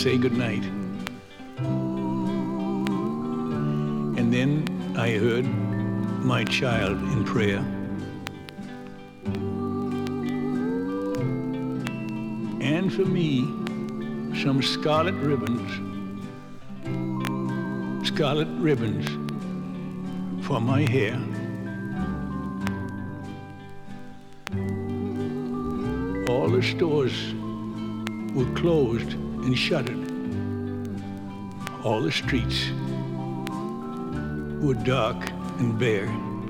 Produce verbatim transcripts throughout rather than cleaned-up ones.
say goodnight. And then I heard my child in prayer. And for me, some scarlet ribbons, scarlet ribbons for my hair. All the stores were closed and shuttered. All the streets were dark and bare.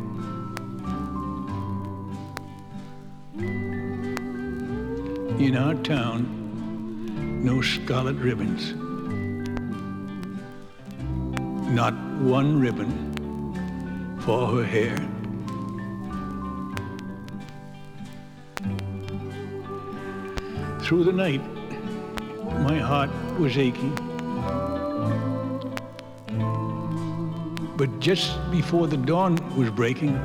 In our town, no scarlet ribbons. Not one ribbon for her hair. Through the night, my heart was aching. But just before the dawn was breaking,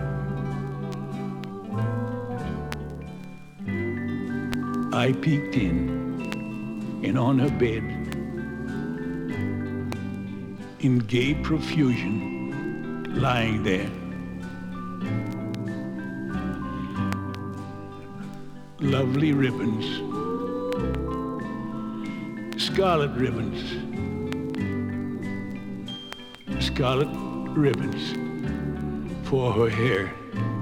I peeked in, and on her bed, in gay profusion, lying there, lovely ribbons, scarlet ribbons, scarlet ribbons for her hair.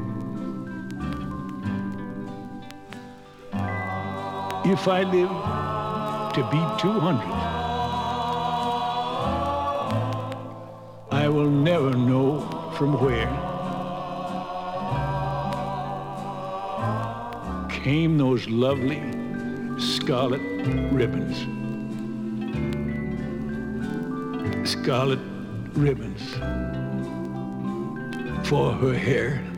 If I live to be two hundred, I will never know from where came those lovely scarlet ribbons. Scarlet ribbons for her hair.